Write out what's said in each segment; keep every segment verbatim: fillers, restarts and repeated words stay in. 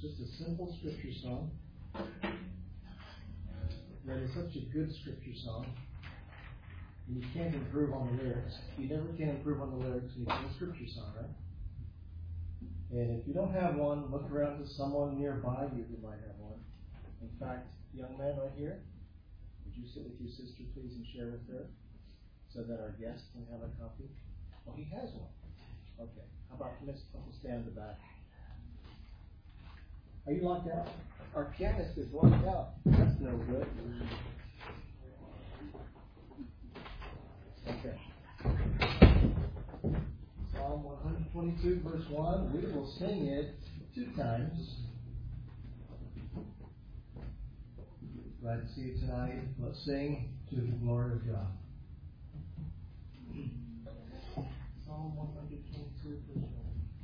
just a simple scripture song. That is such a good scripture song. And you can't improve on the lyrics. You never can improve on the lyrics when you sing a scripture song, right? And if you don't have one, look around to someone nearby you who might have one. In fact, young man right here, would you sit with your sister, please, and share with her so that our guest can have a copy? Oh, he has one. Okay. How about Miss Uncle Stan in the back? Are you locked out? Our pianist is locked out. That's no good. Okay. Psalm one twenty-two, verse one. We will sing it two times. Glad to see you tonight. Let's sing to the glory of God. Psalm one twenty-two, verse one.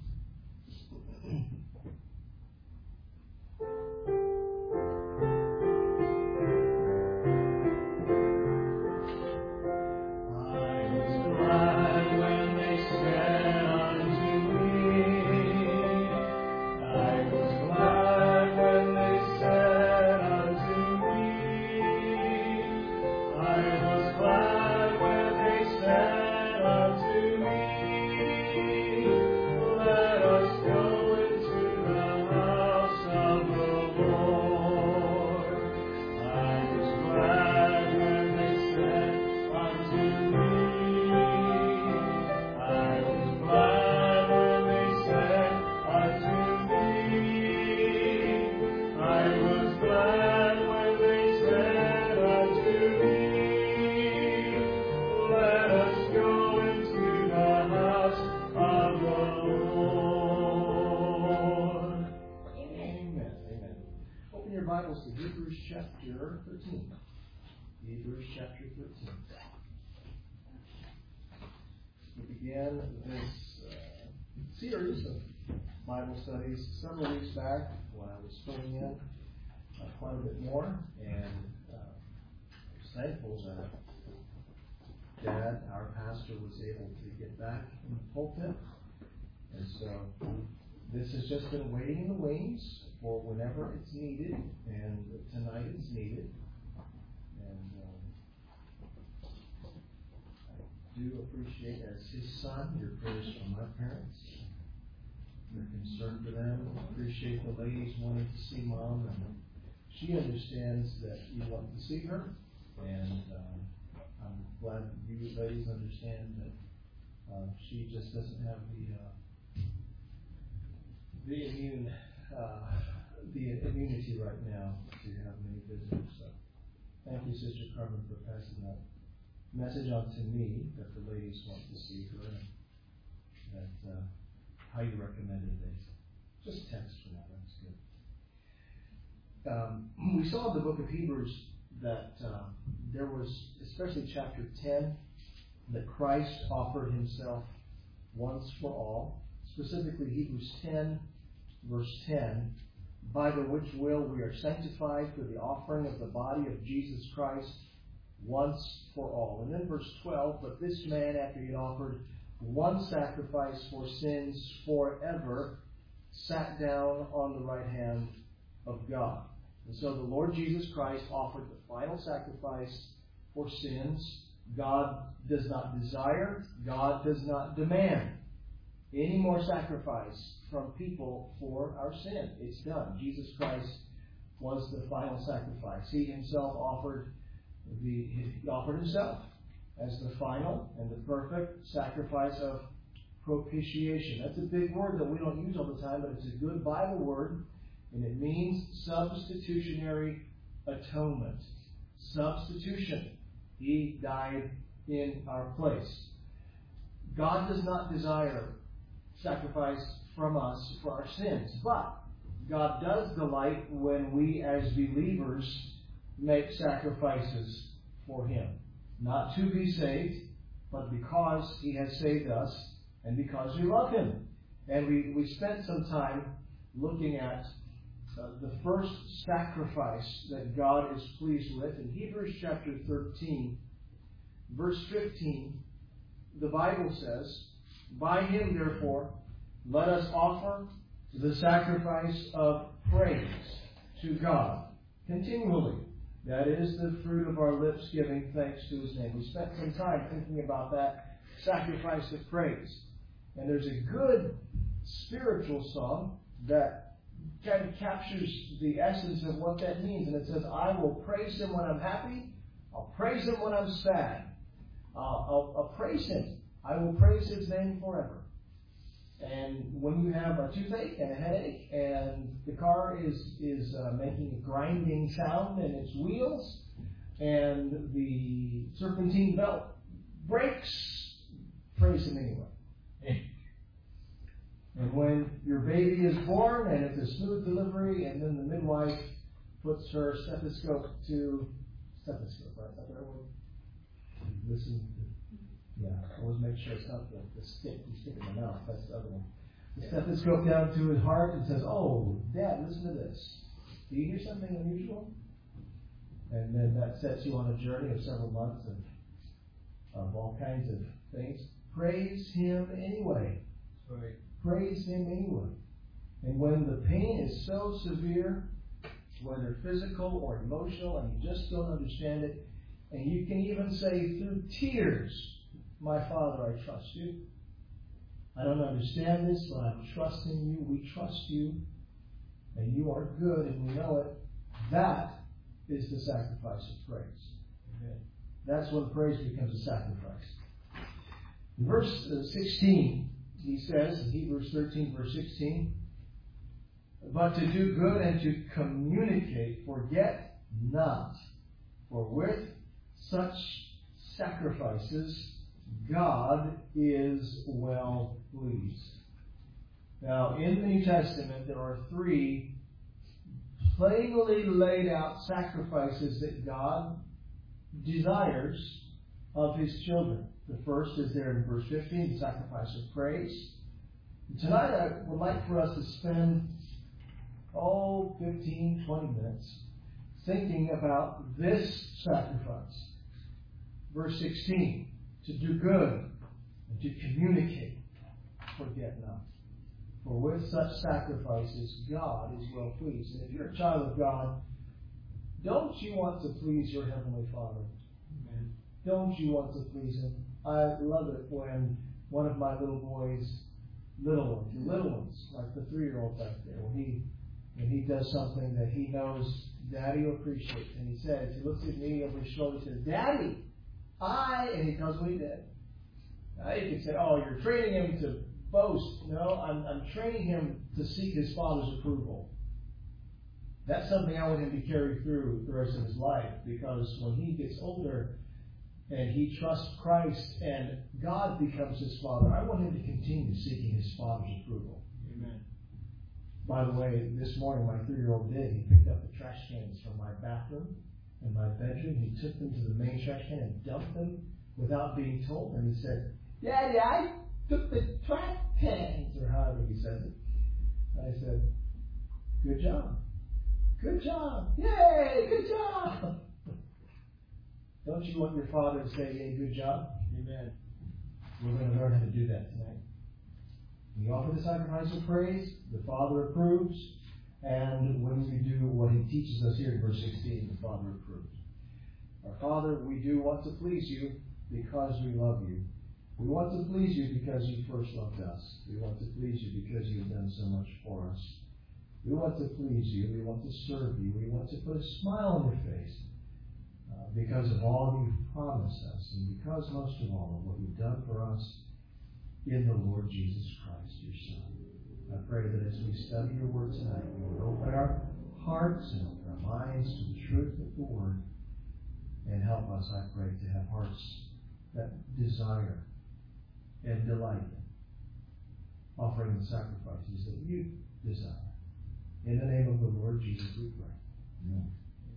Hebrews chapter thirteen. We began this uh, series of Bible studies several weeks back when I was filling in uh, quite a bit more, and uh, I was thankful that Dad, our pastor, was able to get back in the pulpit, and so this has just been waiting in the wings for whenever it's needed, and tonight it's needed. I do appreciate, as his son, your prayers for my parents, your concern for them. Appreciate the ladies wanting to see Mom, and she understands that you want to see her, and uh, I'm glad that you ladies understand that uh, she just doesn't have the uh, the immune uh, the immunity right now to have many visitors. So, thank you, Sister Carmen, for passing that message on to me that the ladies want to see her, and that uh, how you recommended it. Just text for that. That's good. Um, we saw in the book of Hebrews that uh, there was, especially chapter ten, that Christ offered himself once for all. Specifically, Hebrews ten, verse ten, by the which will we are sanctified through the offering of the body of Jesus Christ once for all. And then verse twelve, but this man, after he had offered one sacrifice for sins forever, sat down on the right hand of God. And so the Lord Jesus Christ offered the final sacrifice for sins. God does not desire, God does not demand any more sacrifice from people for our sin. It's done. Jesus Christ was the final sacrifice. He himself offered The, he offered himself as the final and the perfect sacrifice of propitiation. That's a big word that we don't use all the time, but it's a good Bible word, and it means substitutionary atonement. Substitution. He died in our place. God does not desire sacrifice from us for our sins, but God does delight when we as believers make sacrifices for him. Not to be saved, but because he has saved us and because we love him. And we, we spent some time looking at uh, the first sacrifice that God is pleased with. In Hebrews chapter thirteen, verse fifteen, the Bible says, by him, therefore, let us offer the sacrifice of praise to God continually. That is the fruit of our lips giving thanks to His name. We spent some time thinking about that sacrifice of praise. And there's a good spiritual song that kind of captures the essence of what that means. And it says, I will praise Him when I'm happy. I'll praise Him when I'm sad. I'll, I'll, I'll praise Him. I will praise His name forever. And when you have a toothache and a headache and the car is, is uh, making a grinding sound in its wheels and the serpentine belt breaks, praise Him anyway. And when your baby is born and it's a smooth delivery and then the midwife puts her stethoscope to, stethoscope, right? Is that the right word? Listen to. Yeah, always make sure it's not the, the stick you stick in the mouth. That's the other one. The stethoscope down to his heart and says, oh, Dad, listen to this. Do you hear something unusual? And then that sets you on a journey of several months of, of all kinds of things. Praise Him anyway. Right. Praise Him anyway. And when the pain is so severe, whether physical or emotional, and you just don't understand it, and you can even say through tears, my Father, I trust you. I don't understand this, but I'm trusting you. We trust you. And you are good, and we know it. That is the sacrifice of praise. Amen. That's when praise becomes a sacrifice. In verse sixteen, he says, in Hebrews thirteen, verse sixteen, but to do good and to communicate, forget not, for with such sacrifices God is well pleased. Now, in the New Testament, there are three plainly laid out sacrifices that God desires of His children. The first is there in verse fifteen, the sacrifice of praise. And tonight, I would like for us to spend, oh, fifteen, twenty minutes thinking about this sacrifice. Verse sixteen, to do good and to communicate, forget not. For with such sacrifices, God is well pleased. And if you're a child of God, don't you want to please your Heavenly Father? Amen. Don't you want to please Him? I love it when one of my little boys, little ones, little ones, like the three-year-old back there, when he when he does something that he knows Daddy will appreciate, and he says, he looks at me over his shoulder and says, Daddy, I, and he tells what he did. Now you could say, oh, you're training him to boast. No, I'm, I'm training him to seek his Father's approval. That's something I want him to carry through the rest of his life, because when he gets older and he trusts Christ and God becomes his Father, I want him to continue seeking his Father's approval. Amen. By the way, this morning my three-year-old did. He picked up the trash cans from my bathroom and my bedroom. He took them to the main trash can and dumped them without being told. And he said, Daddy, I took the trash cans, or however he says it. And I said, good job. Good job. Yay, good job. Don't you want your Father to say, yay, good job? Amen. We're going to learn how to do that tonight. We offer the sacrifice of praise. The Father approves. And when we do what He teaches us here in verse sixteen, the Father approves. Our Father, we do want to please You because we love You. We want to please You because You first loved us. We want to please You because You've done so much for us. We want to please You. We want to serve You. We want to put a smile on Your face uh, because of all You've promised us, and because, most of all, of what You've done for us in the Lord Jesus Christ, Your Son. I pray that as we study Your Word tonight, we would open our hearts and open our minds to the truth of the Word, and help us, I pray, to have hearts that desire and delight in offering the sacrifices that You desire. In the name of the Lord Jesus, we pray. Amen.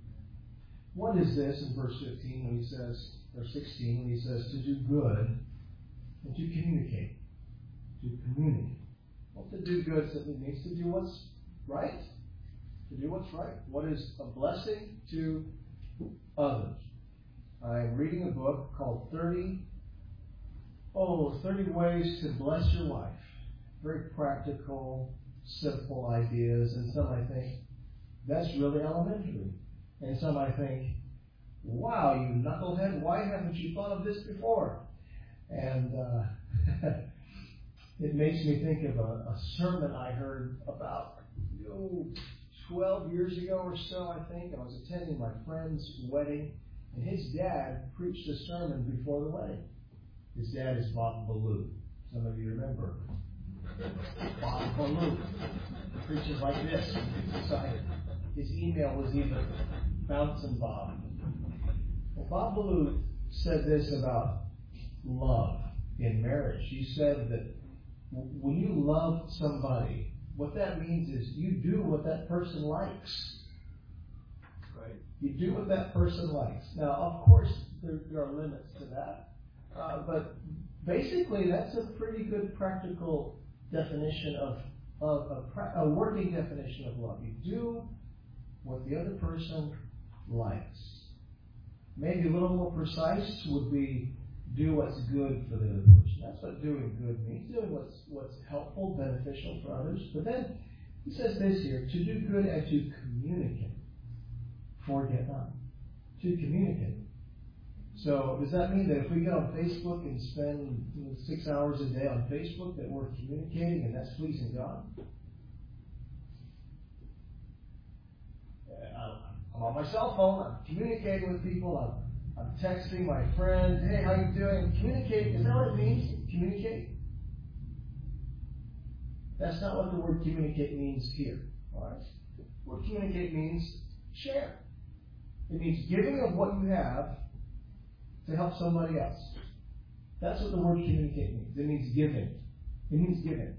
What is this in verse fifteen when he says, or sixteen, when he says to do good and to communicate? To communicate. Well, to do good simply means to do what's right. To do what's right. What is a blessing to others? I'm reading a book called thirty, oh, thirty Ways to Bless Your Life. Very practical, simple ideas, and some I think, that's really elementary. And some I think, wow, you knucklehead, why haven't you thought of this before? And uh, it makes me think of a, a sermon I heard about oh, twelve years ago or so, I think. I was attending my friend's wedding, and his dad preached a sermon before the wedding. His dad is Bob Ballou. Some of you remember. Bob Ballou. He preaches like this. His email was even Bouncing Bob. Well, Bob Ballou said this about love in marriage. He said that when you love somebody, what that means is you do what that person likes. Right. You do what that person likes. Now, of course, there, there are limits to that. Uh, but basically, that's a pretty good practical definition of, of a, pra- a working definition of love. You do what the other person likes. Maybe a little more precise would be do what's good for the other person. That's what doing good means. Doing what's what's helpful, beneficial for others. But then he says this here, to do good and to communicate. Forget not. To communicate. So does that mean that if we get on Facebook and spend you know, six hours a day on Facebook that we're communicating and that's pleasing God? I'm on my cell phone, I'm communicating with people, I'm, I'm texting my friends, hey, how you doing? Communicate, is that what it means? Communicate? That's not what the word communicate means here. Alright? The word communicate means share. It means giving of what you have to help somebody else. That's what the word communicate means. It means giving. It means giving.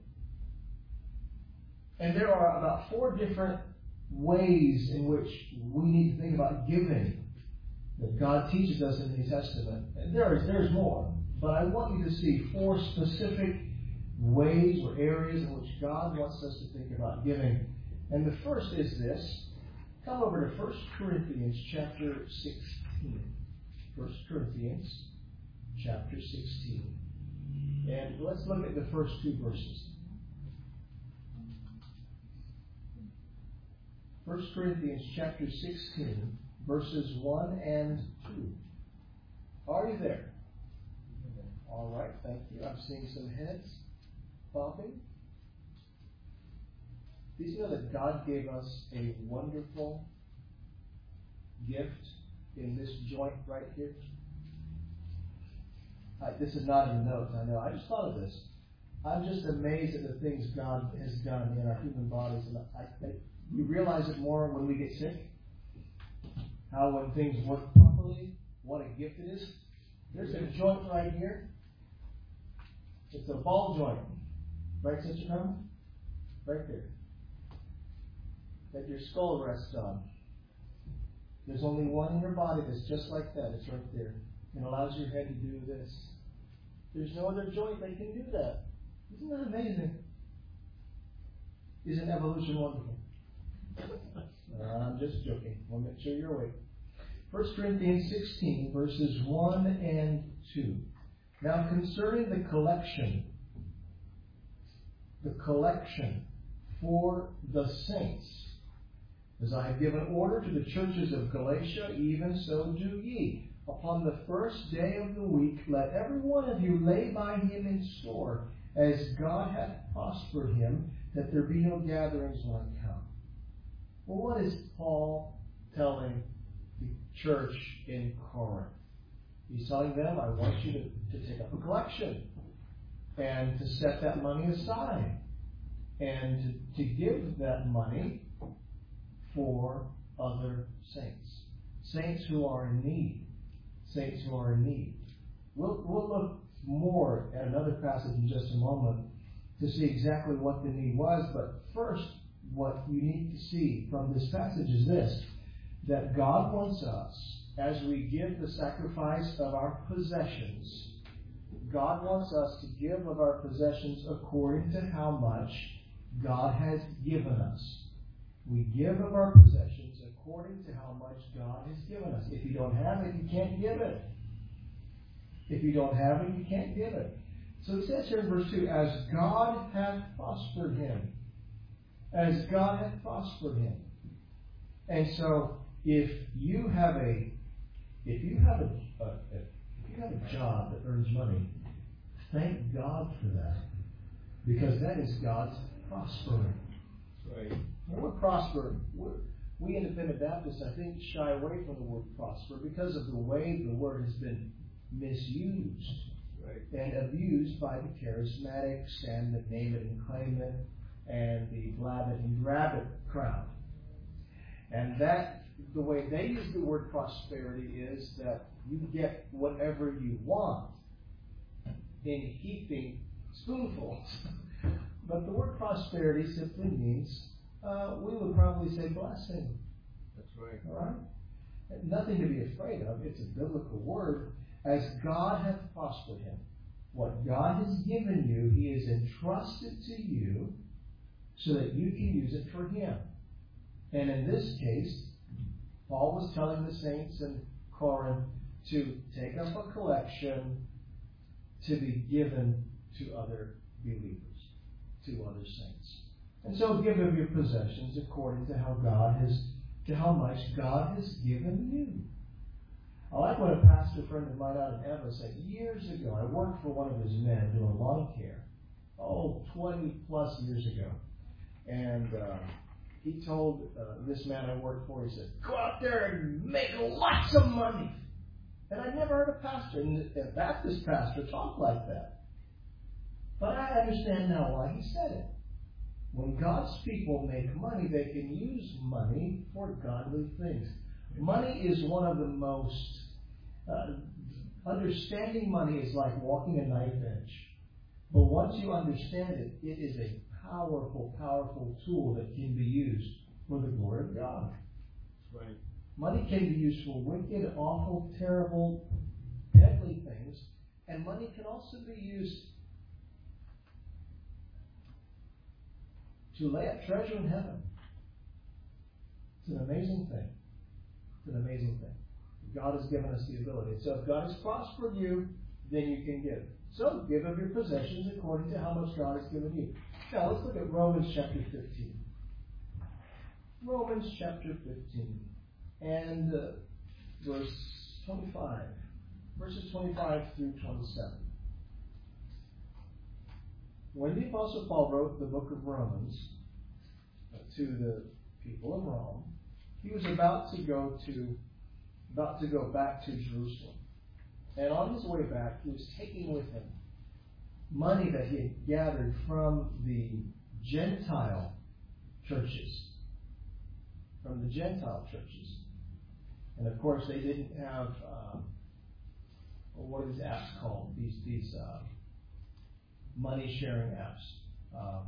And there are about four different ways in which we need to think about giving that God teaches us in the New Testament. And there is, there's more. But I want you to see four specific ways or areas in which God wants us to think about giving. And the first is this. Come over to First Corinthians chapter sixteen. First Corinthians chapter sixteen. And let's look at the first two verses. First Corinthians chapter sixteen, verses one and two. Are you there? All right, thank you. I'm seeing some heads bobbing. Did you know that God gave us a wonderful gift in this joint right here? Uh, this is not in the notes, I know. I just thought of this. I'm just amazed at the things God has done in our human bodies. And I, I, we realize it more when we get sick. How when things work properly, what a gift it is. There's a joint right here. It's a ball joint. Right, Sister Carmen? Right there. That your skull rests on. There's only one in your body that's just like that. It's right there. It allows your head to do this. There's no other joint that can do that. Isn't that amazing? Isn't evolution wonderful? uh, I'm just joking. I'll make sure you're awake. First Corinthians sixteen, verses one and two. Now concerning the collection, the collection for the saints, as I have given order to the churches of Galatia, even so do ye. Upon the first day of the week, let every one of you lay by him in store, as God hath prospered him, that there be no gatherings when I come. Well, what is Paul telling the church in Corinth? He's telling them, I want you to, to take up a collection and to set that money aside and to, to give that money for other saints. Saints who are in need. Saints who are in need. We'll, we'll look more at another passage in just a moment to see exactly what the need was. But first, what you need to see from this passage is this, that God wants us, as we give the sacrifice of our possessions, God wants us to give of our possessions according to how much God has given us. We give of our possessions according to how much God has given us. If you don't have it, you can't give it. If you don't have it, you can't give it. So it says here in verse two, as God hath prospered him. as God hath prospered him. And so, if you have a if you have a, a, a if you have a job that earns money, thank God for that, because that is God's prospering. Right. When we're prospering, we're, we Independent Baptists, I think, shy away from the word prosper because of the way the word has been misused. Right. And abused by the charismatics and the name it and claim it and the blab it and grab it crowd. And that, the way they use the word prosperity is that you get whatever you want in heaping spoonfuls. But the word prosperity simply means, uh, we would probably say blessing. That's right. All right? Nothing to be afraid of. It's a biblical word. As God hath prospered him. What God has given you, he has entrusted to you so that you can use it for him. And in this case, Paul was telling the saints in Corinth to take up a collection to be given to other believers, to other saints. And so give of your possessions according to how God has, to how much God has given you. I like what a pastor friend of mine out in Ever said years ago. I worked for one of his men doing lawn care, oh, twenty plus years ago. And uh, he told uh, this man I worked for, he said, go out there and make lots of money. And I never heard a pastor, a Baptist pastor, talk like that. But I understand now why he said it. When God's people make money, they can use money for godly things. Money is one of the most, uh, understanding money is like walking a knife edge. But once you understand it, it is a powerful, powerful tool that can be used for the glory of God. Right. Money can be used for wicked, awful, terrible, deadly things. And money can also be used to lay up treasure in heaven. It's an amazing thing. It's an amazing thing. God has given us the ability. So if God has prospered you, then you can give. So give of your possessions according to how much God has given you. Now let's look at Romans chapter fifteen. Romans chapter fifteen and uh, verse twenty-five. Verses twenty-five through twenty-seven. When the Apostle Paul wrote the book of Romans uh, to the people of Rome, he was about to go to about to go back to Jerusalem. And on his way back, he was taking with him money that he had gathered from the Gentile churches. From the Gentile churches. And of course, they didn't have, um, what are these apps called? These, these uh, money sharing apps. Um,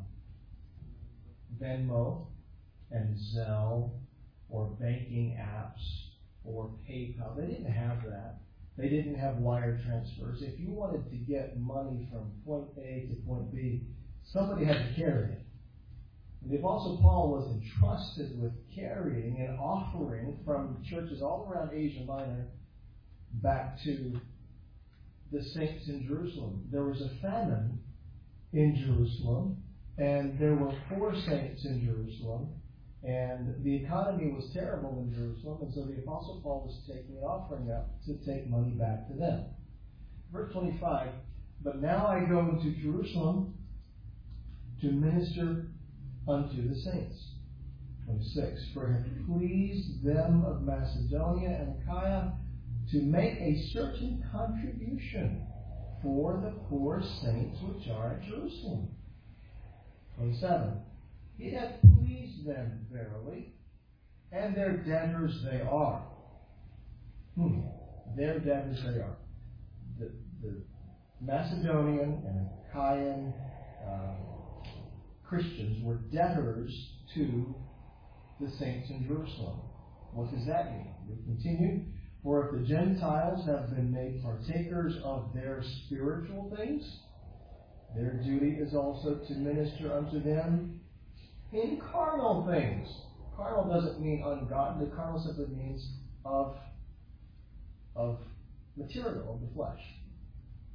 Venmo and Zelle, or banking apps, or PayPal. They didn't have that. They didn't have wire transfers. If you wanted to get money from point A to point B, somebody had to carry it. And the Apostle Paul was entrusted with carrying and offering from churches all around Asia Minor back to the saints in Jerusalem. There was a famine in Jerusalem, and there were poor saints in Jerusalem, and the economy was terrible in Jerusalem, and so the Apostle Paul was taking an offering up to take money back to them. Verse twenty-five, but now I go into Jerusalem to minister unto the saints. twenty-six, for it hath pleased them of Macedonia and Achaia to make a certain contribution for the poor saints which are at Jerusalem. twenty-seven, it hath pleased them verily, and their debtors they are. Hmm. Their debtors they are. The, the Macedonian and Achaean uh, Christians were debtors to the saints in Jerusalem. What does that mean? We continue. For if the Gentiles have been made partakers of their spiritual things, their duty is also to minister unto them in carnal things. Carnal doesn't mean ungodly. Carnal simply means of, of material, of the flesh.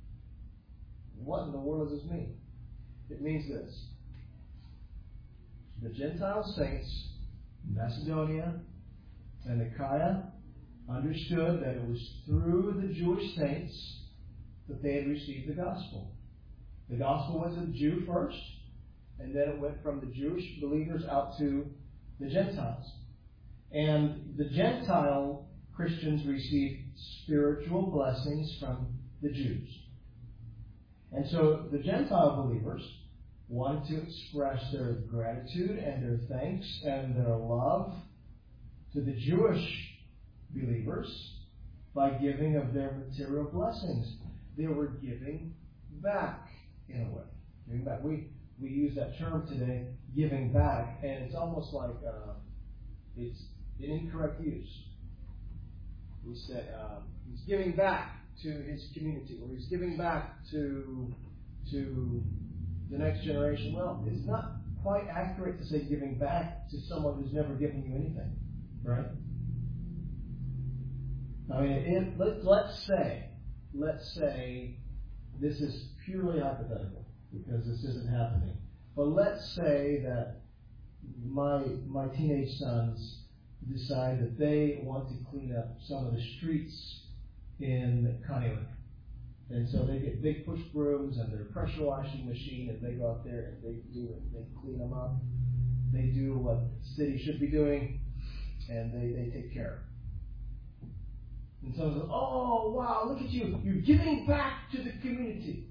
What in the world does this mean? It means this. the Gentile saints, Macedonia and Achaia, understood that it was through the Jewish saints that they had received the gospel. The gospel went to the Jew first, and then it went from the Jewish believers out to the Gentiles. And the Gentile Christians received spiritual blessings from the Jews. And so the Gentile believers wanted to express their gratitude and their thanks and their love to the Jewish believers by giving of their material blessings. They were giving back, in a way. Giving back. We we use that term today, giving back, and it's almost like uh, it's an incorrect use. We say um, he's giving back to his community, or he's giving back to to the next generation. Well, it's not quite accurate to say giving back to someone who's never given you anything, right? I mean, if, let, let's say, let's say, this is purely hypothetical because this isn't happening. But let's say that my my teenage sons decide that they want to clean up some of the streets in Kaneohe. And so they get big push brooms and their pressure washing machine, and they go out there and they do it. They clean them up. They do what the city should be doing, and they, they take care. And someone says, "Oh, wow, look at you. You're giving back to the community."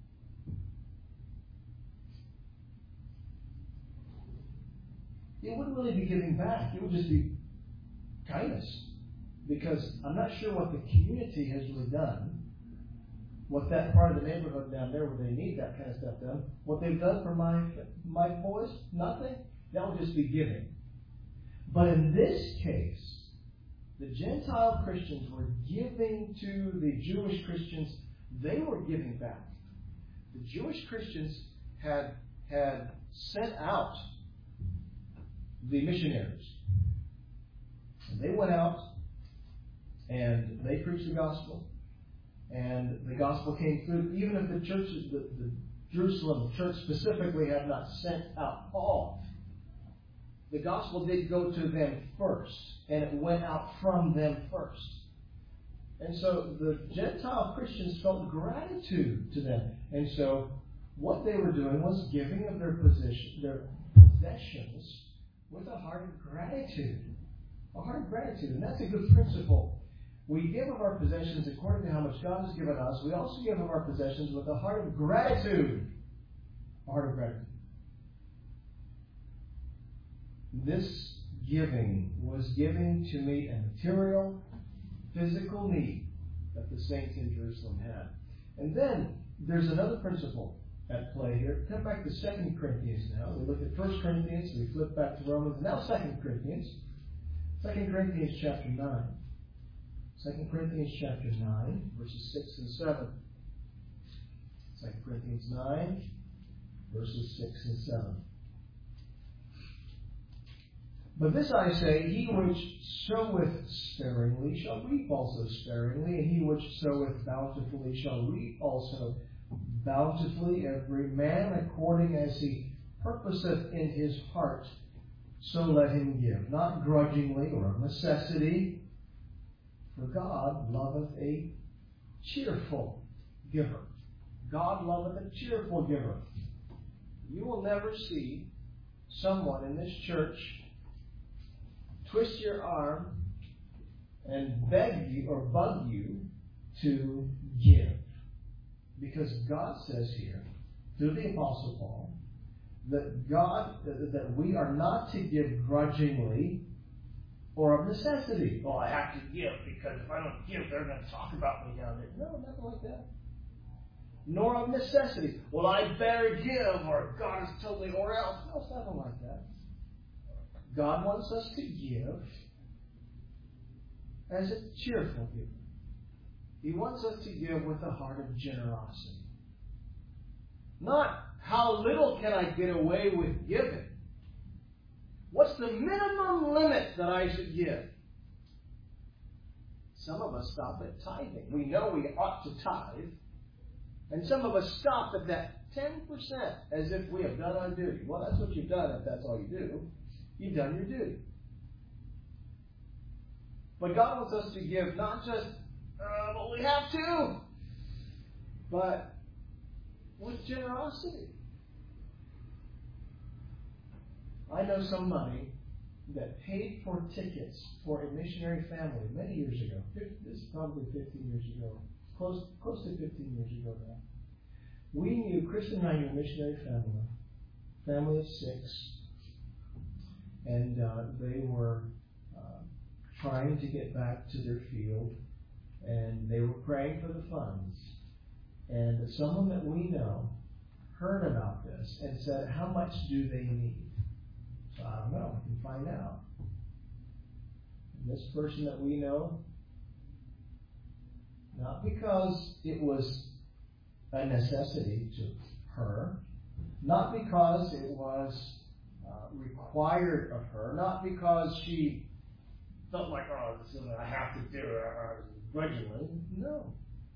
It wouldn't really be giving back. It would just be kindness. Because I'm not sure what the community has really done, what that part of the neighborhood down there where they need that kind of stuff done, what they've done for my my boys, nothing. That would just be giving. But in this case, the Gentile Christians were giving to the Jewish Christians. They were giving back. The Jewish Christians had had sent out the missionaries. And they went out and they preached the gospel. And the gospel came through, even if the churches, the, the Jerusalem church specifically had not sent out Paul. The gospel did go to them first, and it went out from them first. And so the Gentile Christians felt gratitude to them. And so what they were doing was giving of their position, their possessions with a heart of gratitude. A heart of gratitude. And that's a good principle. We give of our possessions according to how much God has given us. We also give of our possessions with a heart of gratitude. A heart of gratitude. This giving was giving to meet a material, physical need that the saints in Jerusalem had. And then there's another principle at play here. Come back to Second Corinthians now. We look at First Corinthians, we flip back to Romans, and now Second Corinthians. Second Corinthians chapter nine. Second Corinthians chapter nine, verses six and seven. Second Corinthians nine, verses six and seven. But this I say, he which soweth sparingly shall reap also sparingly, and he which soweth bountifully shall reap also bountifully. Every man according as he purposeth in his heart, so let him give, not grudgingly or of necessity, for God loveth a cheerful giver. God loveth a cheerful giver. You will never see someone in this church twist your arm and beg you or bug you to give. Because God says here, through the Apostle Paul, that God, that we are not to give grudgingly or of necessity. Oh, I have to give because if I don't give, they're going to talk about me down there. No, nothing like that. Nor of necessity. Well, I better give, or God has told me, or else. No, it's nothing like that. God wants us to give as a cheerful giver. He wants us to give with a heart of generosity. Not, how little can I get away with giving? What's the minimum limit that I should give? Some of us stop at tithing. We know we ought to tithe. And some of us stop at that ten percent as if we have done our duty. Well, that's what you've done if that's all you do. You've done your duty. But God wants us to give not just, uh, well, we have to, but with generosity. I know somebody that paid for tickets for a missionary family many years ago. This is probably fifteen years ago. Close, close to fifteen years ago now. We knew, Chris and I knew a missionary family, family of six, and uh, they were uh, trying to get back to their field, and they were praying for the funds. And someone that we know heard about this and said, how much do they need? So I don't know, we can find out. And this person that we know, not because it was a necessity to her, not because it was uh, required of her, not because she felt like, oh, this is what I have to do, or grudgingly. No.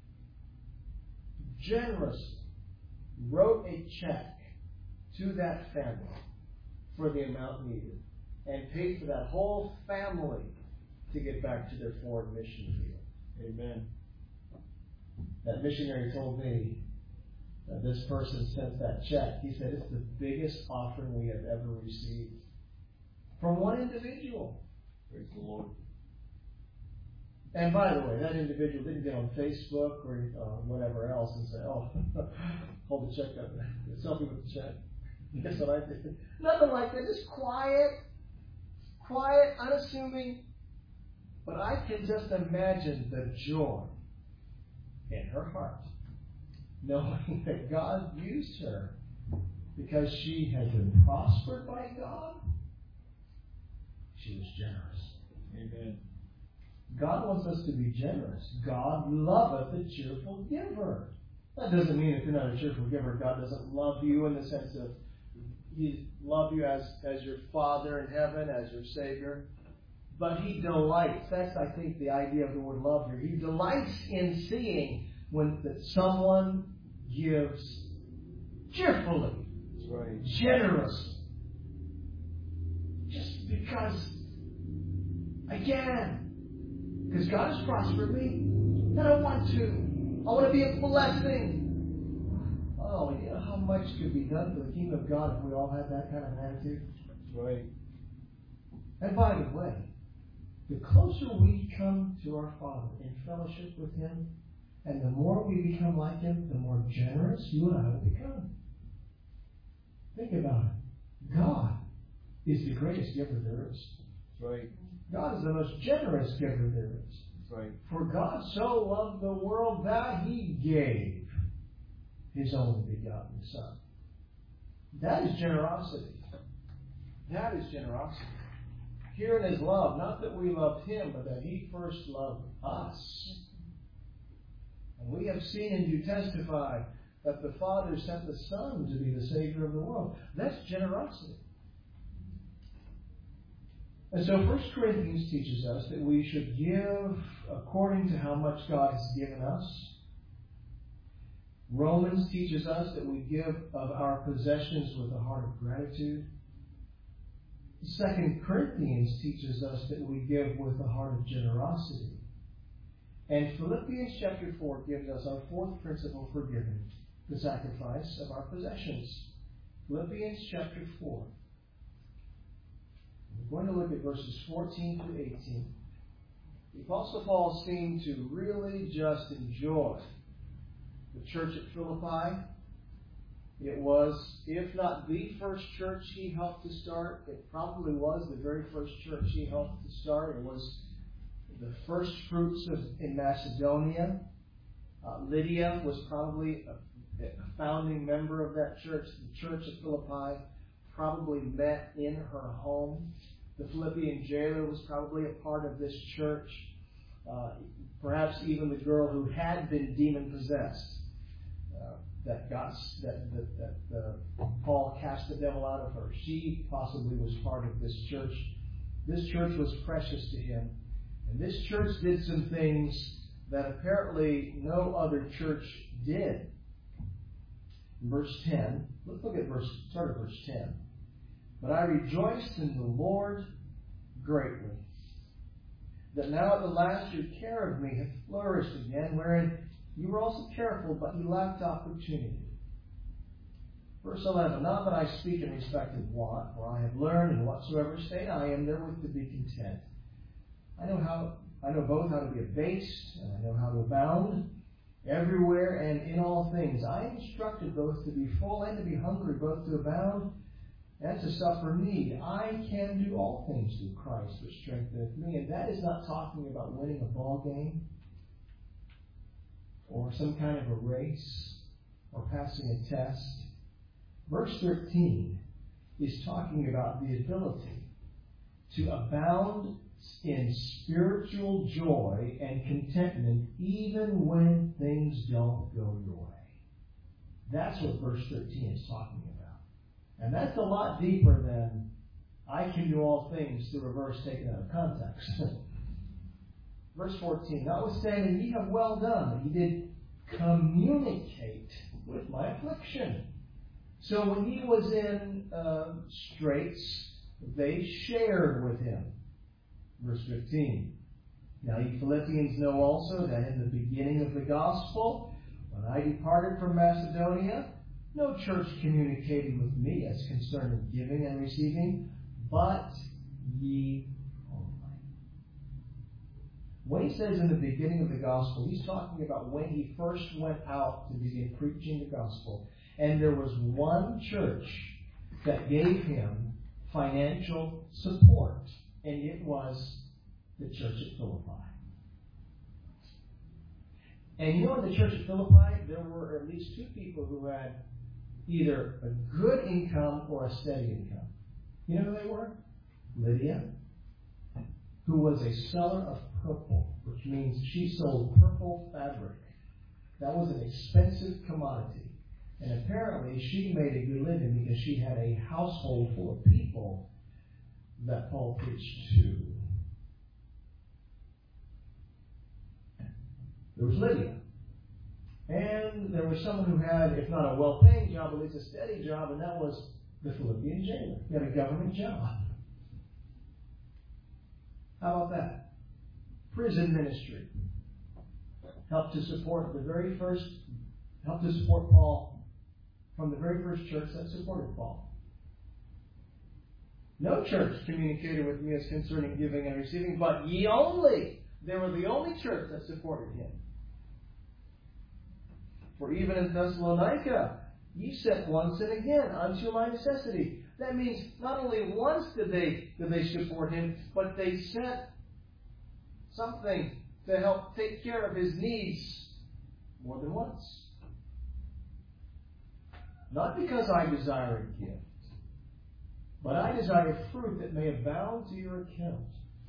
Generously wrote a check to that family for the amount needed and paid for that whole family to get back to their foreign mission field. Amen. That missionary told me that this person sent that check. He said it's the biggest offering we have ever received from one individual. Praise the Lord. And by the way, that individual didn't get on Facebook or uh, whatever else and say, oh, hold the check up, selfie with the check. Guess what I did? Nothing like that. Just quiet, quiet, unassuming. But I can just imagine the joy in her heart, knowing that God used her because she had been prospered by God. She was generous. Amen. God wants us to be generous. God loveth a cheerful giver. That doesn't mean if you're not a cheerful giver, God doesn't love you in the sense of He loves you as, as your Father in heaven, as your Savior. But He delights. That's, I think, the idea of the word love here. He delights in seeing when that someone gives cheerfully, That's right. generously. Just because, again, because God has prospered me, and I want to. I want to be a blessing. Oh, you know how much could be done for the kingdom of God if we all had that kind of attitude? That's right. And by the way, the closer we come to our Father in fellowship with Him, and the more we become like Him, the more generous you and I will become. Think about it. God is the greatest giver there is. That's right. God is the most generous giver there is. That's right. For God so loved the world that He gave His only begotten Son. That is generosity. That is generosity. Here in His love, not that we loved Him, but that He first loved us. And we have seen and do testify that the Father sent the Son to be the Savior of the world. That's generosity. And so First Corinthians teaches us that we should give according to how much God has given us. Romans teaches us that we give of our possessions with a heart of gratitude. Second Corinthians teaches us that we give with a heart of generosity. And Philippians chapter four gives us our fourth principle for giving, the sacrifice of our possessions. Philippians chapter four. We're going to look at verses fourteen through eighteen. The Apostle Paul seemed to really just enjoy the church at Philippi. It was, if not the first church he helped to start, it probably was the very first church he helped to start. It was the first fruits of, in Macedonia. Uh, Lydia was probably a, a founding member of that church. The church at Philippi probably met in her home. The Philippian jailer was probably a part of this church. Uh, perhaps even the girl who had been demon-possessed. Uh, that got that that, that uh, Paul cast the devil out of her. She possibly was part of this church. This church was precious to him. And this church did some things that apparently no other church did. verse ten. Let's look at verse, start at verse ten. But I rejoiced in the Lord greatly, that now at the last your care of me hath flourished again, wherein you were also careful, but you lacked opportunity. Verse eleven, not that I speak in respect of want, for I have learned in whatsoever state I am therewith to be content. I know how I know both how to be abased, and I know how to abound. Everywhere and in all things I am instructed both to be full and to be hungry, both to abound and to suffer need. I can do all things through Christ which strengtheneth me. And that is not talking about winning a ball game or some kind of a race or passing a test. Verse thirteen is talking about the ability to abound in spiritual joy and contentment even when things don't go your way. That's what verse thirteen is talking about. And that's a lot deeper than I can do all things, the reverse taken out of context. Verse fourteen, notwithstanding ye have well done, that ye did communicate with my affliction. So when he was in uh, straits, they shared with him. Verse fifteen, now ye Philippians know also that in the beginning of the gospel, when I departed from Macedonia, no church communicated with me as concerning giving and receiving, but ye only. When he says in the beginning of the gospel, he's talking about when he first went out to begin preaching the gospel. And there was one church that gave him financial support, and it was the church at Philippi. And you know, in the church at Philippi, there were at least two people who had either a good income or a steady income. You know who they were? Lydia, who was a seller of purple, which means she sold purple fabric. That was an expensive commodity. And apparently she made a good living because she had a household full of people that Paul preached to. There was Lydia. And there was someone who had, if not a well-paying job, at least a steady job, and that was the Philippian jailer. He had a government job. How about that? Prison ministry. Helped to support the very first, helped to support Paul from the very first church that supported Paul. No church communicated with me as concerning giving and receiving, but ye only. They were the only church that supported him. For even in Thessalonica, ye sent once and again unto my necessity. That means not only once did they did they support him, but they sent something to help take care of his needs more than once. Not because I desire a gift, but I desire fruit that may abound to your account.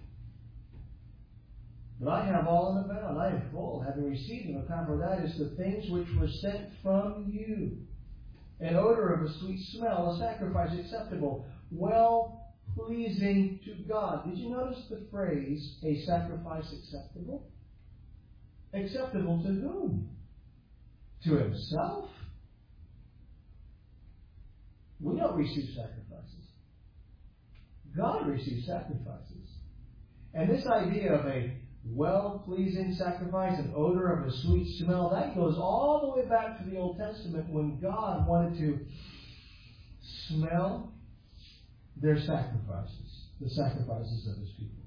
But I have all in abound. I am full, having received of Epaphroditus the things which were sent from you. An odor of a sweet smell, a sacrifice acceptable, well pleasing to God. Did you notice the phrase, a sacrifice acceptable? Acceptable to whom? To himself? We don't receive sacrifices. God receives sacrifices. And this idea of a well-pleasing sacrifice, an odor of a sweet smell, that goes all the way back to the Old Testament when God wanted to smell their sacrifices, the sacrifices of his people.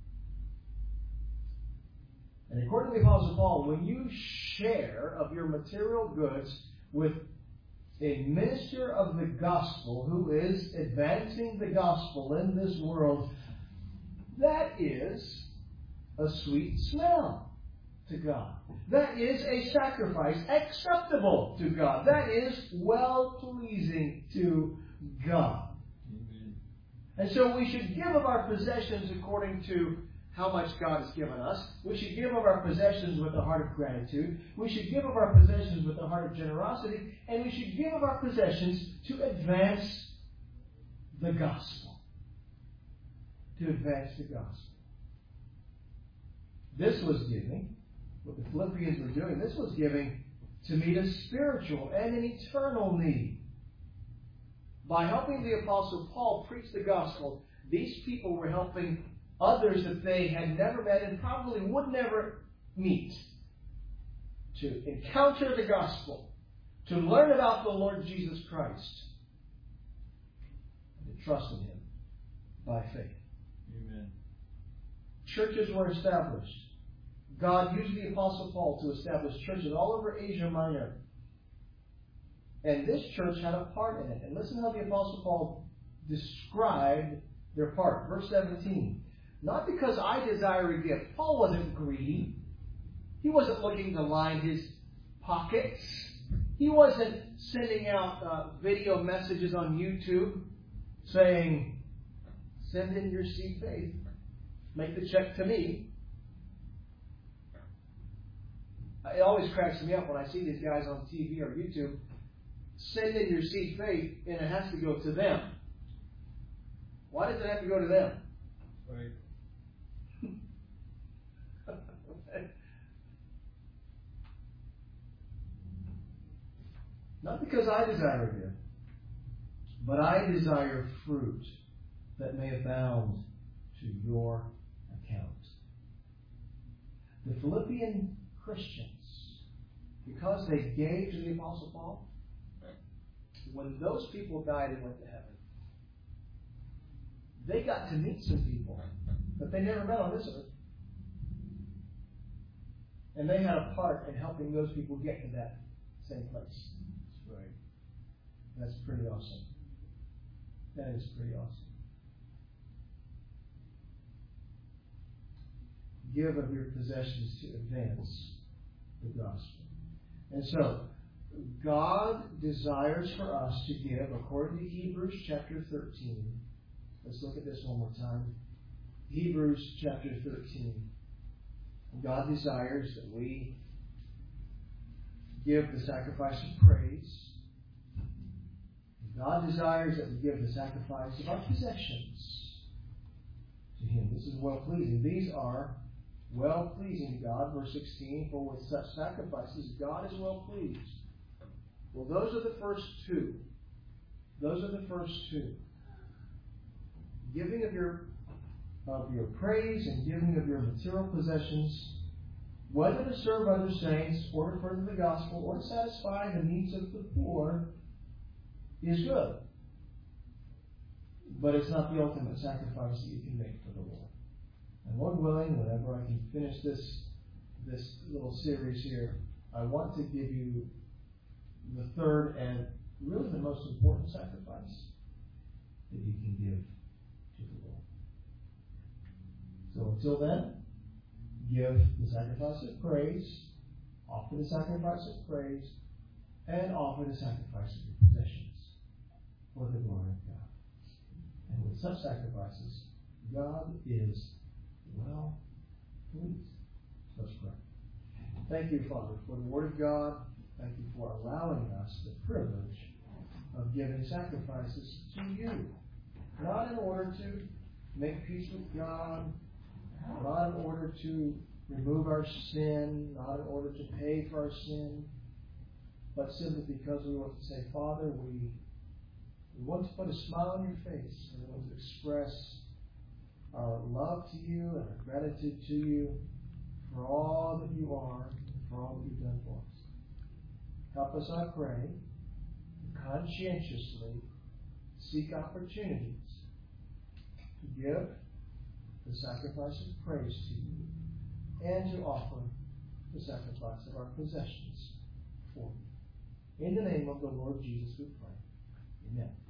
And according to the Apostle Paul, when you share of your material goods with a minister of the gospel who is advancing the gospel in this world, that is a sweet smell to God. That is a sacrifice acceptable to God. That is well-pleasing to God. Amen. And so we should give of our possessions according to how much God has given us. We should give of our possessions with a heart of gratitude. We should give of our possessions with a heart of generosity. And we should give of our possessions to advance the gospel. To advance the gospel. This was giving, what the Philippians were doing, this was giving to meet a spiritual and an eternal need. By helping the Apostle Paul preach the gospel, these people were helping others that they had never met and probably would never meet to encounter the gospel, to learn about the Lord Jesus Christ, and to trust in Him by faith. Amen. Churches were established. God used the Apostle Paul to establish churches all over Asia Minor. And this church had a part in it. And listen how the Apostle Paul described their part. Verse seventeen. Not because I desire a gift. Paul wasn't greedy. He wasn't looking to line his pockets. He wasn't sending out uh, video messages on YouTube saying, send in your seed faith. Make the check to me. It always cracks me up when I see these guys on T V or YouTube send in your seed faith and it has to go to them. Why does it have to go to them? Right. Not because I desire a gift, but I desire fruit that may abound to your account. The Philippian Christians, because they gave to the Apostle Paul, when those people died and went to heaven, they got to meet some people that they never met on this earth. And they had a part in helping those people get to that same place. That's right. That's pretty awesome. That is pretty awesome. Give of your possessions to advance the gospel. And so, God desires for us to give, according to Hebrews chapter thirteen. Let's look at this one more time. Hebrews chapter thirteen. God desires that we give the sacrifice of praise. God desires that we give the sacrifice of our possessions to Him. This is well-pleasing. These are well-pleasing to God. Verse sixteen, for with such sacrifices God is well-pleased. Well, those are the first two. Those are the first two. Giving of your of your praise and giving of your material possessions, whether to serve other saints or to further the gospel or to satisfy the needs of the poor, is good. But it's not the ultimate sacrifice that you can make for the Lord. And Lord willing, whenever I can finish this this little series here, I want to give you the third and really the most important sacrifice that you can give to the Lord. So until then, give the sacrifice of praise, offer the sacrifice of praise, and offer the sacrifice of your possessions for the glory of God. And with such sacrifices, God is well pleased. Let's pray. Thank you, Father, for the Word of God. Thank you for allowing us the privilege of giving sacrifices to you. Not in order to make peace with God, not in order to remove our sin, not in order to pay for our sin, but simply because we want to say, Father, we, we want to put a smile on your face, and we want to express our love to you and our gratitude to you for all that you are, and for all that you've done for us. Help us, I pray, to conscientiously seek opportunities to give the sacrifice of praise to you and to offer the sacrifice of our possessions for you. In the name of the Lord Jesus we pray. Amen.